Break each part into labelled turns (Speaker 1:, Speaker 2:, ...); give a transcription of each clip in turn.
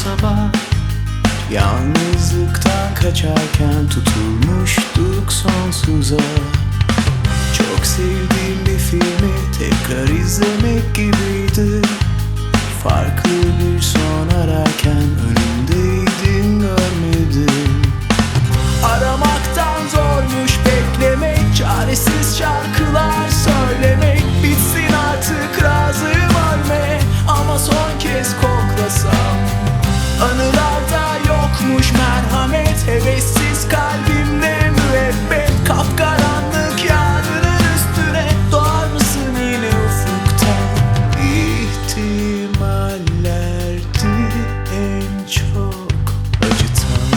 Speaker 1: sabah, yalnızlıktan kaçarken tutulmuştuk sonsuza. Çok sevdiğim bir filmi tekrar izlemek gibiydi. Farklı bir son ararken önümdeydin, görmedim. Aramaktan zormuş beklemek, çaresiz şarkılar söylemek. Bitsin artık, razıyım ölmeye, ama son kez koklasam. Anılarda yokmuş merhamet, hevessiz kalbimde müebbet. Kapkaranlık yarının üstüne, doğar mısın yine ufuktan? İhtimallerdi en çok acıtan.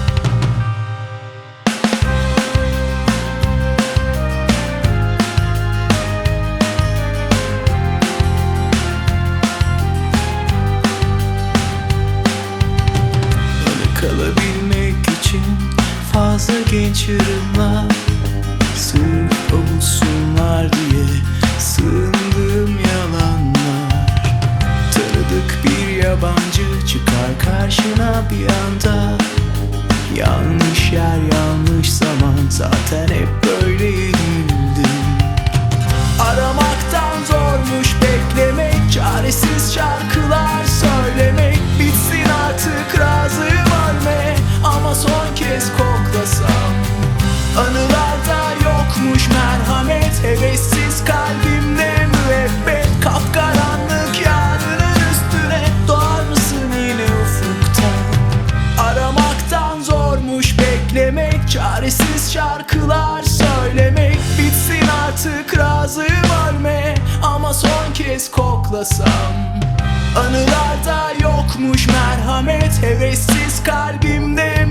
Speaker 1: Kalabilmek için fazla genç yarınlar, sırf avutsunlar diye sığındığım yalanlar. Tanıdık bir yabancı çıkar karşına bir anda. Yanlış yer, yanlış zaman, zaten hep böyleydim. Aramaktan zormuş beklemek, çaresiz şarkılar söylemek. Bitsin artık, razıyım ölmeye, ama son kez koklasam. Anılarda yokmuş merhamet, hevessiz kalbimde müebbet. Kapkaranlık yarının üstüne, doğar mısın yine ufuktan? Aramaktan zormuş beklemek, çaresiz şarkılar söylemek. Bitsin artık, razıyım ölmeye, ama son kez koklasam. Anılarda yokmuş merhamet, hevessiz kalbimde